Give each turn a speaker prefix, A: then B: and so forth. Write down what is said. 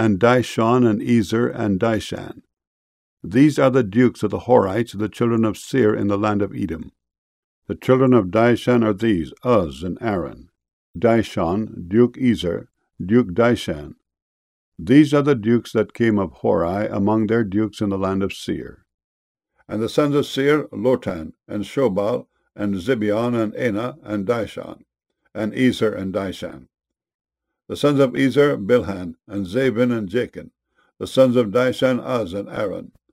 A: and Dishon, and Ezer, and Dishan. These are the dukes of the Horites, the children of Seir, in the land of Edom. The children of Dishan are these, Uz and Aaron. Dishon, Duke Ezer, Duke Dishan. These are the dukes that came of Hori, among their dukes in the land of Seir. And the sons of Seir, Lotan, and Shobal, and Zibeon, and Anah, and Dishon, and Ezer, and Dishan. The sons of Ezer, Bilhan, and Zabin, and Jachin. The sons of Dishan, Uz, and Aaron.